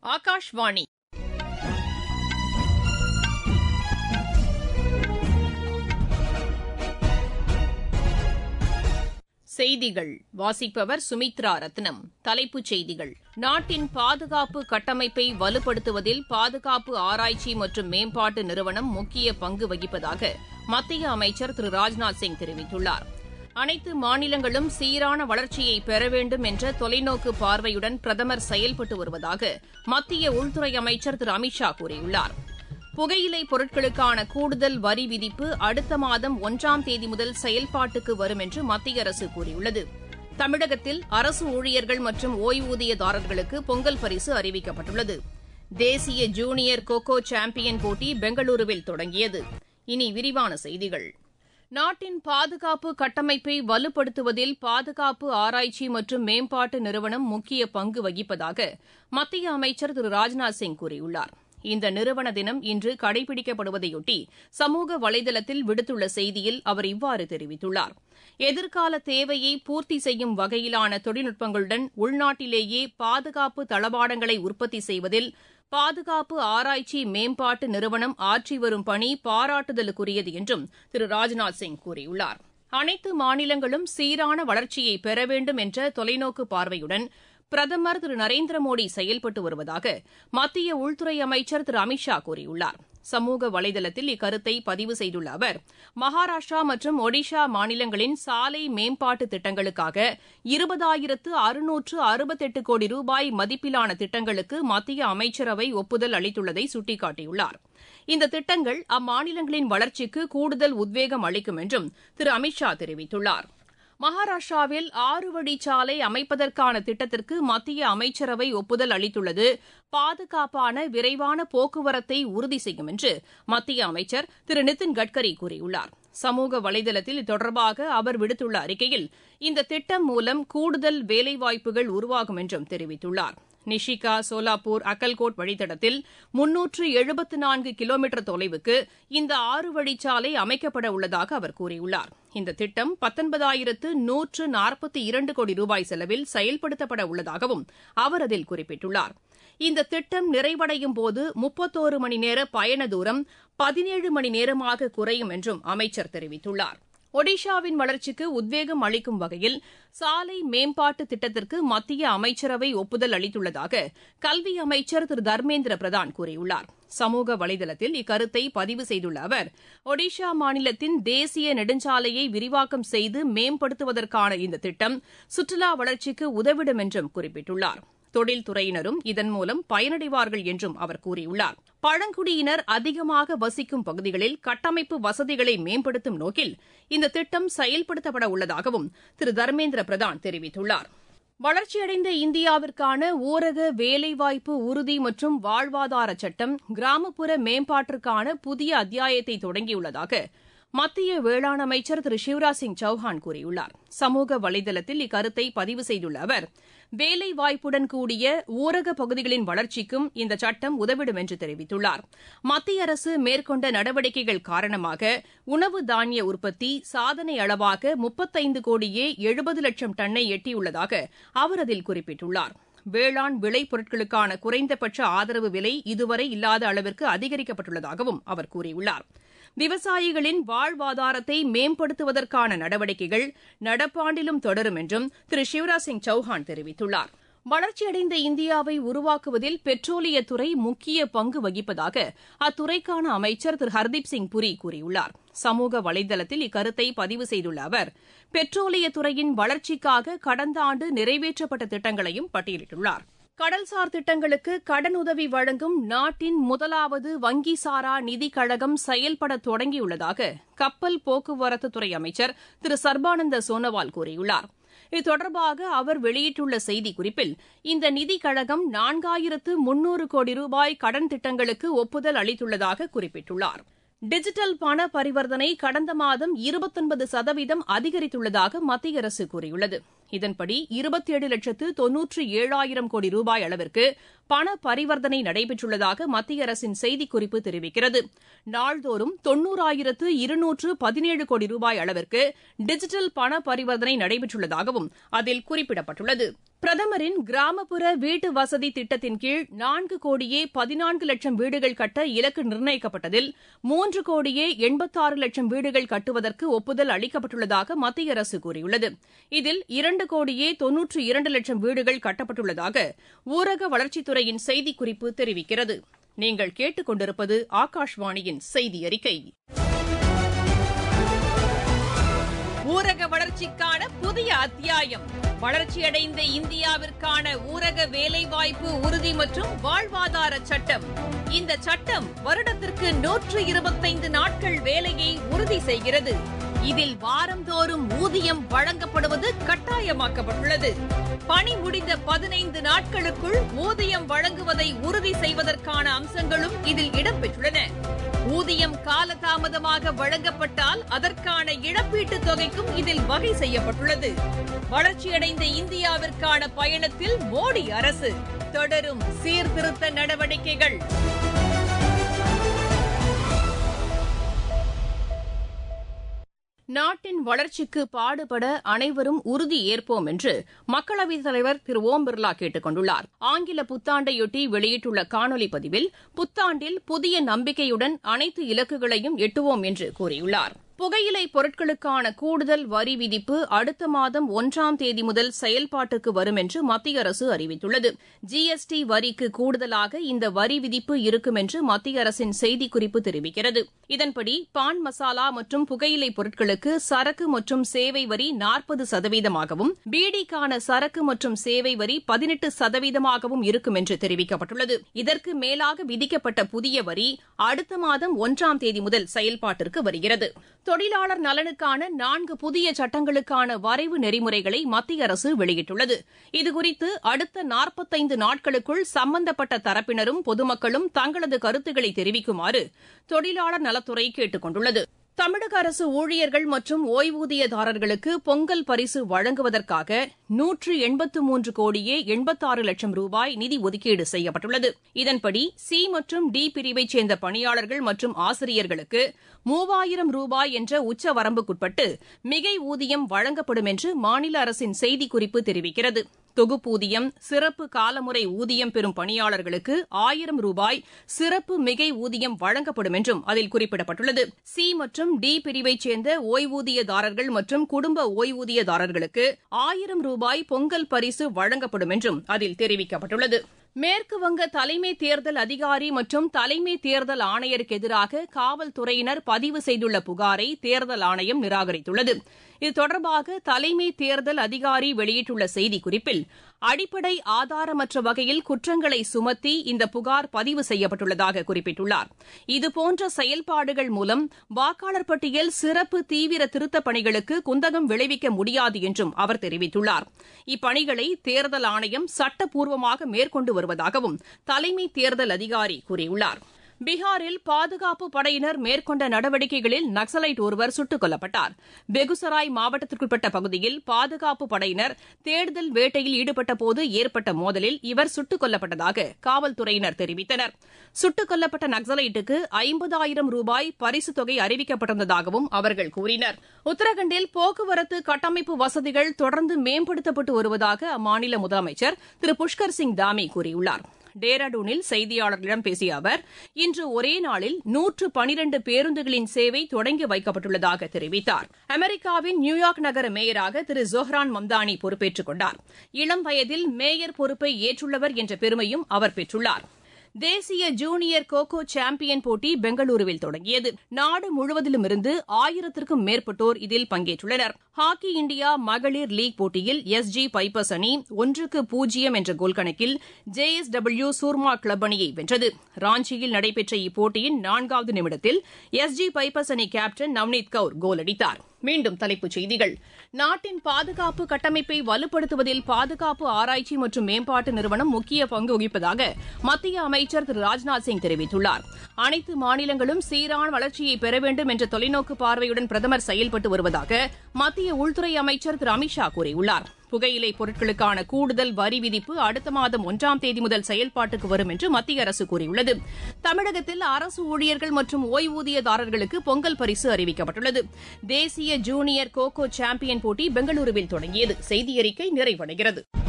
ஆகாஷ்வாணி செய்திகள் வாசிப்பவர் சுமித்ரா ரத்னம். தலைப்புச் செய்திகள்: நாட்டின் பாதுகாப்பு கட்டமைப்பை வலுப்படுத்துவதில் பாதுகாப்பு ஆராய்ச்சி மற்றும் மேம்பாட்டு நிறுவனம் முக்கிய பங்கு வகிப்பதாக மத்திய அமைச்சர் திரு ராஜ்நாத் சிங் தெரிவித்துள்ளார். அனைத்து மாநிலங்களும் சீரான வளர்ச்சியை பெற வேண்டும் என்ற தொலைநோக்கு பார்வையுடன் பிரதமர் செயல்பட்டு வருவதாக மத்திய உள்துறை அமைச்சர் திரு அமித் ஷா கூறியுள்ளார். புகையிலை பொருட்களுக்கான கூடுதல் வரி விதிப்பு அடுத்த மாதம் 1ஆம் தேதி முதல் செயல்பாட்டுக்கு வரும் என்று மத்திய அரசு கூறியுள்ளது. தமிழகத்தில் அரசு ஊழியர்கள் மற்றும் ஓய்வூதியதாரர்களுக்கு பொங்கல் பரிசு அறிவிக்கப்பட்டுள்ளது. தேசிய ஜூனியர் கோகோ சாம்பியன் போட்டி பெங்களூருவில் தொடங்கியது. இனி விரிவான செய்திகள். நாட்டின் பாதுகாப்பு கட்டமைப்பை வலுப்படுத்துவதில் பாதுகாப்பு ஆராய்ச்சி மற்றும் மேம்பாட்டு நிறுவனம் முக்கிய பங்கு வகிப்பதாக மத்திய அமைச்சர் திரு ராஜ்நாத் சிங் கூறியுள்ளார். இந்த நிறுவன தினம் இன்று கடைபிடிக்கப்படுவதையொட்டி சமூக வலைதளத்தில் விடுத்துள்ள செய்தியில் அவர் இவ்வாறு தெரிவித்துள்ளார். எதிர்கால தேவையை பூர்த்தி செய்யும் வகையிலான தொழில்நுட்பங்களுடன் உள்நாட்டிலேயே பாதுகாப்பு தளவாடங்களை உற்பத்தி செய்வதில் பாதுகாப்பு ஆராய்ச்சி மேம்பாட்டு நிறுவனம் ஆற்றி வரும் பணி பாராட்டுதலுக்குரியது என்றும் திரு ராஜ்நாத் சிங் கூறியுள்ளார். அனைத்து மாநிலங்களும் சீரான வளர்ச்சியை பெற வேண்டும் என்ற தொலைநோக்கு பார்வையுடன் பிரதமர் திரு நரேந்திர மோடி செயல்பட்டு வருவதாக மத்திய உள்துறை அமைச்சர் திரு அமித் ஷா கூறியுள்ளார். சமூக வலைதளத்தில் இக்கருத்தை பதிவு செய்துள்ள அவர், மகாராஷ்டிரா மற்றும் ஒடிஷா மாநிலங்களின் சாலை மேம்பாட்டு திட்டங்களுக்காக 20,668 கோடி ரூபாய் மதிப்பிலான திட்டங்களுக்கு மத்திய அமைச்சரவை ஒப்புதல் அளித்துள்ளதை சுட்டிக்காட்டியுள்ளார். இந்த திட்டங்கள் அம்மாநிலங்களின் வளர்ச்சிக்கு கூடுதல் உத்வேகம் அளிக்கும் என்றும் திரு அமித் ஷா தெரிவித்துள்ளார். மகாராஷ்டிராவில் 6 வழிச்சாலை அமைப்பதற்கான திட்டத்திற்கு மத்திய அமைச்சரவை ஒப்புதல் அளித்துள்ளது பாதுகாப்பான விரைவான போக்குவரத்தை உறுதி செய்யும் என்று மத்திய அமைச்சர் திரு நிதின் கட்கரி கூறியுள்ளார். சமூக வலைதளத்தில் தொடர்பாக அவர் விடுத்துள்ள அறிக்கையில் இந்த திட்டம் மூலம் கூடுதல் வேலைவாய்ப்புகள் உருவாகும் என்றும் தெரிவித்துள்ளார். நிஷிகா, சோலாப்பூர், அக்கல்கோட் வழித்தடத்தில் 374 கிலோமீட்டர் தொலைவுக்கு இந்த 6 வழிச்சாலை அமைக்கப்பட உள்ளதாக அவர் கூறியுள்ளார். இந்த திட்டம் 19,142 கோடி ரூபாய் செலவில் செயல்படுத்தப்பட உள்ளதாகவும் அவர் அதில் குறிப்பிட்டுள்ளார். இந்த திட்டம் நிறைவடையும் போது 31 மணி நேர பயண தூரம் 17 மணி நேரமாக குறையும் என்றும் அமைச்சர் தெரிவித்துள்ளார். ஒடிஷாவின் வளர்ச்சிக்கு உத்வேகம் அளிக்கும் வகையில் சாலை மேம்பாட்டு திட்டத்திற்கு மத்திய அமைச்சரவை ஒப்புதல் அளித்துள்ளதாக கல்வி அமைச்சர் திரு தர்மேந்திர பிரதான் கூறியுள்ளார். சமூக வலைதளத்தில் இக்கருத்தை பதிவு செய்துள்ள அவர், ஒடிஷா மாநிலத்தின் தேசிய நெடுஞ்சாலையை விரிவாக்கம் செய்து மேம்படுத்துவதற்கான இந்த திட்டம் சுற்றுலா வளர்ச்சிக்கு உதவிடும் என்றும் குறிப்பிட்டுள்ளார். தொழில்துறையினரும் இதன் மூலம் பயனடைவார்கள் என்றும் அவர் கூறியுள்ளார். பழங்குடியினர் அதிகமாக வசிக்கும் பகுதிகளில் கட்டமைப்பு வசதிகளை மேம்படுத்தும் நோக்கில் இந்த திட்டம் செயல்படுத்தப்பட உள்ளதாகவும் திரு தர்மேந்திர பிரதான் தெரிவித்துள்ளார். வளர்ச்சியடைந்த இந்தியாவிற்கான ஊரக வேலைவாய்ப்பு உறுதி மற்றும் வாழ்வாதார சட்டம் கிராமப்புற மேம்பாட்டிற்கான புதிய அத்தியாயத்தை தொடங்கியுள்ளதாக மத்திய வேளாண் அமைச்சர் திரு சிவராஜ் சிங் சௌஹான் கூறியுள்ளார். சமூக வலைதளத்தில் இக்கருத்தை பதிவு செய்துள்ள அவர், வேலைவாய்ப்புடன் கூடிய ஊரக பகுதிகளின் வளர்ச்சிக்கும் இந்த சட்டம் உதவிடும் என்று தெரிவித்துள்ளார். மத்திய அரசு மேற்கொண்ட நடவடிக்கைகள் காரணமாக உணவு தானிய உற்பத்தி சாதனை அளவாக 35 கோடியே 70 லட்சம் டன்னை எட்டியுள்ளதாக அவர் அதில் குறிப்பிட்டுள்ளார். வேளாண் விளைபொருட்களுக்கான குறைந்தபட்ச ஆதரவு விலை இதுவரை இல்லாத அளவிற்கு அதிகரிக்கப்பட்டுள்ளதாகவும் அவர் கூறியுள்ளார். விவசாயிகளின் வாழ்வாதாரத்தை மேம்படுத்துவதற்கான நடவடிக்கைகள் நடப்பாண்டிலும் தொடரும் என்றும் திரு சிவராஜ் சிங் சௌஹான் தெரிவித்துள்ளார். வளர்ச்சியடைந்த இந்தியாவை உருவாக்குவதில் பெட்ரோலியத்துறை முக்கிய பங்கு வகிப்பதாக அத்துறைக்கான அமைச்சர் திரு ஹர்தீப் சிங் புரி கூறியுள்ளார். சமூக வலைதளத்தில் இக்கருத்தை பதிவு செய்துள்ள அவர், பெட்ரோலியத்துறையின் வளர்ச்சிக்காக கடந்த ஆண்டு நிறைவேற்றப்பட்ட திட்டங்களையும் பட்டியலிட்டுள்ளார். கடல்சார் திட்டங்களுக்கு கடனுதவி வழங்கும் நாட்டின் முதலாவது வங்கிசாரா நிதிக் கழகம் செயல்பட தொடங்கியுள்ளதாக கப்பல் போக்குவரத்துத்துறை அமைச்சர் திரு சர்பானந்த சோனோவால் கூறியுள்ளார். இது தொடர்பாக அவர் வெளியிட்டுள்ள செய்திக்குறிப்பில், இந்த நிதிக் கழகம் 4,300 கோடி ரூபாய் கடன் திட்டங்களுக்கு ஒப்புதல் அளித்துள்ளதாக குறிப்பிட்டுள்ளார். டிஜிட்டல் பண பரிவர்த்தனை கடந்த மாதம் 29% அதிகரித்துள்ளதாக மத்திய அரசு கூறியுள்ளது. இதன்படி 27,97,000 கோடி ரூபாய் அளவிற்கு பண பரிவர்த்தனை நடைபெற்றுள்ளதாக மத்திய அரசின் செய்திக்குறிப்பு தெரிவிக்கிறது. நாள்தோறும் 90,217 கோடி ரூபாய் அளவிற்கு டிஜிட்டல் பண பரிவர்த்தனை நடைபெற்றுள்ளதாகவும் அதில் குறிப்பிடப்பட்டுள்ளது. பிரதமரின் கிராமப்புற வீட்டு வசதி திட்டத்தின் கீழ் 4,14,00,000 வீடுகள் கட்ட இலக்கு நிர்ணயிக்கப்பட்டதில் 3,86,00,000 வீடுகள் கட்டுவதற்கு ஒப்புதல் அளிக்கப்பட்டுள்ளதாக மத்திய அரசு கூறியுள்ளது. இதில் 2,92,00,000 வீடுகள் கட்டப்பட்டுள்ளதாக ஊரக வளர்ச்சித்துறையின் செய்திக்குறிப்பு தெரிவிக்கிறது. நீங்கள் கேட்டுக் கொண்டிருப்பது ஆகாஷ்வாணியின் செய்தி அறிக்கை. ஊரக வளர்ச்சிக்கான புதிய அத்தியாயம். வளர்ச்சியடைந்த இந்தியாவிற்கான ஊரக வேலைவாய்ப்பு உறுதி மற்றும் வாழ்வாதார சட்டம். இந்த சட்டம் வருடத்திற்கு 125 நாட்கள் வேலையை உறுதி செய்கிறது. இதில் வாரந்தோறும் ஊதியம் வழங்கப்படுவது கட்டாயமாக்கப்பட்டுள்ளது. பணி முடிந்த 15 நாட்களுக்குள் ஊதியம் வழங்குவதை உறுதி செய்வதற்கான அம்சங்களும் இதில் இடம்பெற்றுள்ளன. ஊதியம் காலதாமதமாக வழங்கப்பட்டால் அதற்கான இழப்பீட்டுத் தொகைக்கும் இதில் வகை செய்யப்பட்டுள்ளது. வளர்ச்சியடைந்த இந்தியாவிற்கான பயணத்தில் மோடி அரசு தொடரும் சீர்திருத்த நடவடிக்கைகள். நாட்டின் வளர்ச்சிக்கு பாடுபட அனைவரும் உறுதி ஏற்போம் என்று மக்களவைத் தலைவர் திரு ஓம் பிர்லா கேட்டுக் கொண்டுள்ளார். ஆங்கில புத்தாண்டையொட்டி வெளியிட்டுள்ள காணொலி பதிவில் புத்தாண்டில் புதிய நம்பிக்கையுடன் அனைத்து இலக்குகளையும் எட்டுவோம் என்று கூறியுள்ளார். புகையிலை பொருட்களுக்கான கூடுதல் வரி விதிப்பு அடுத்த மாதம் 1ஆம் தேதி முதல் செயல்பாட்டுக்கு வரும் என்று மத்திய அரசு அறிவித்துள்ளது. ஜிஎஸ்டி வரிக்கு கூடுதலாக இந்த வரி விதிப்பு இருக்கும் என்று மத்திய அரசின் செய்திக்குறிப்பு தெரிவிக்கிறது. இதன்படி பான் மசாலா மற்றும் புகையிலை பொருட்களுக்கு சரக்கு மற்றும் சேவை வரி 40%ஆகவும் பீடிக்கான சரக்கு மற்றும் சேவை வரி 18%ஆகவும் இருக்கும் என்று தெரிவிக்கப்பட்டுள்ளது. இதற்கு மேலாக விதிக்கப்பட்ட புதிய வரி அடுத்த மாதம் 1ஆம் தேதி முதல் செயல்பாட்டிற்கு வருகிறது. தொழிலாளர் நலனுக்கான 4 புதிய சட்டங்களுக்கான வரைவு நெறிமுறைகளை மத்திய அரசு வெளியிட்டுள்ளது. இதுகுறித்து அடுத்த 45 நாட்களுக்குள் சம்பந்தப்பட்ட தரப்பினரும் பொதுமக்களும் தங்களது கருத்துக்களை தெரிவிக்குமாறு தொழிலாளர் நலத்துறை கேட்டுக் கொண்டுள்ளது. தமிழக அரசு ஊழியர்கள் மற்றும் ஓய்வூதியதாரர்களுக்கு பொங்கல் பரிசு வழங்குவதற்காக 183 கோடியே 86 லட்சம் ரூபாய் நிதி ஒதுக்கீடு செய்யப்பட்டுள்ளது. இதன்படி சி மற்றும் டி பிரிவைச் சேர்ந்த பணியாளர்கள் மற்றும் ஆசிரியர்களுக்கு 3000 ரூபாய் என்ற உச்ச வரம்புக்குட்பட்டு மிகை ஊதியம் வழங்கப்படும் என்று மாநில அரசின் செய்திக்குறிப்பு தெரிவிக்கிறது. தொகுப்பூதியம், சிறப்பு காலமுறை ஊதியம் பெறும் பணியாளர்களுக்கு 1000 ரூபாய் சிறப்பு மிகை ஊதியம் வழங்கப்படும் என்றும் அதில் குறிப்பிடப்பட்டுள்ளது. சி மற்றும் டி பிரிவைச் சேர்ந்த ஓய்வூதியதாரர்கள் மற்றும் குடும்ப ஓய்வூதியதாரர்களுக்கு 1000 ரூபாய் பொங்கல் பரிசு வழங்கப்படும் என்றும் அதில் தெரிவிக்கப்பட்டுள்ளது. மேற்குவங்க தலைமை தேர்தல் அதிகாரி மற்றும் தலைமை தேர்தல் ஆணையருக்கு எதிராக காவல்துறையினர் பதிவு செய்துள்ள புகாரை தேர்தல் ஆணையம் நிராகரித்துள்ளது. இது தொடர்பாக தலைமை தேர்தல் அதிகாரி வெளியிட்டுள்ள செய்திக்குறிப்பில் அடிப்படை ஆதாரமற்ற வகையில் குற்றங்களை சுமத்தி இந்த புகார் பதிவு செய்யப்பட்டுள்ளதாக குறிப்பிட்டுள்ளார். இதுபோன்ற செயல்பாடுகள் மூலம் வாக்காளர் பட்டியல் சிறப்பு தீவிர திருத்தப் பணிகளுக்கு குந்தகம் விளைவிக்க முடியாது என்றும் அவர் தெரிவித்துள்ளார். இப்பணிகளை தேர்தல் ஆணையம் சட்டப்பூர்வமாக மேற்கொண்டு வருவதாகவும் தலைமை தேர்தல் அதிகாரி கூறியுள்ளார். பீகாரில் பாதுகாப்பு படையினர் மேற்கொண்ட நடவடிக்கைகளில் நக்சலைட் ஒருவர் சுட்டுக் கொல்லப்பட்டார். பெகுசராய் மாவட்டத்திற்குட்பட்ட பகுதியில் பாதுகாப்பு படையினர் தேடுதல் வேட்டையில் ஈடுபட்டபோது ஏற்பட்ட மோதலில் இவர் சுட்டுக் கொல்லப்பட்டதாக காவல்துறையினர் தெரிவித்தனர். சுட்டுக் கொல்லப்பட்ட நக்சலைட்டுக்கு 50,000 ரூபாய் பரிசுத் தொகை அறிவிக்கப்பட்டிருந்ததாகவும் அவர்கள் கூறினர். உத்தரகாண்டில் போக்குவரத்து கட்டமைப்பு வசதிகள் தொடர்ந்து மேம்படுத்தப்பட்டு வருவதாக அம்மாநில முதலமைச்சர் திரு புஷ்கர் சிங் தாமி கூறியுள்ளார். டேராடூனில் செய்தியாளர்களிடம் பேசிய அவர் இன்று ஒரே நாளில் 112 பேருந்துகளின் சேவை தொடங்கி வைக்கப்பட்டுள்ளதாக தெரிவித்தார். அமெரிக்காவின் நியூயார்க் நகர மேயராக திரு ஜோஹ்ரான் மம்தானி பொறுப்பேற்றுக் கொண்டார். இளம் வயதில் மேயர் பொறுப்பை ஏற்றுள்ளவர் என்ற பெருமையும் அவர் பெற்றுள்ளார். தேசிய ஜூனியர் கோகோ சாம்பியன் போட்டி பெங்களூருவில் தொடங்கியது. நாடு முழுவதிலுமிருந்து 1000க்கும் மேற்பட்டோர் இதில் பங்கேற்றுள்ளனர். ஹாக்கி இண்டியா மகளிர் லீக் போட்டியில் எஸ்ஜி பைப்பர்ஸ் அணி 1-0 என்ற கோல் கணக்கில் JSW சூர்மா கிளப் அணியை வென்றது. ராஞ்சியில் நடைபெற்ற இப்போட்டியின் 4வது நிமிடத்தில் எஸ்ஜி பைப்பர்ஸ் அணி கேப்டன் நவ்னீத் கவுர் கோல் அடித்தார். மீண்டும் தலைப்புச் செய்திகள். நாட்டின் பாதுகாப்பு கட்டமைப்பை வலுப்படுத்துவதில் பாதுகாப்பு ஆராய்ச்சி மற்றும் மேம்பாட்டு நிறுவனம் முக்கிய பங்கு வகிப்பதாக மத்திய அமைச்சர் திரு ராஜ்நாத் சிங் தெரிவித்துள்ளார். அனைத்து மாநிலங்களும் சீரான வளர்ச்சியை பெற வேண்டும் என்ற தொலைநோக்கு பார்வையுடன் பிரதமர் செயல்பட்டு வருவதாக மத்திய மத்திய உள்துறை அமைச்சர் திரு அமித் ஷா கூறியுள்ளார். புகையிலை பொருட்களுக்கான கூடுதல் வரி விதிப்பு அடுத்த மாதம் 1ஆம் தேதி முதல் செயல்பாட்டுக்கு வரும் என்று மத்திய அரசு கூறியுள்ளது. தமிழகத்தில் அரசு ஊழியர்கள் மற்றும் ஓய்வூதியதாரர்களுக்கு பொங்கல் பரிசு அறிவிக்கப்பட்டுள்ளது. தேசிய ஜூனியர் கோகோ சாம்பியன் போட்டி பெங்களூருவில் தொடங்கியது. செய்தியறிக்கை நிறைவடைகிறது.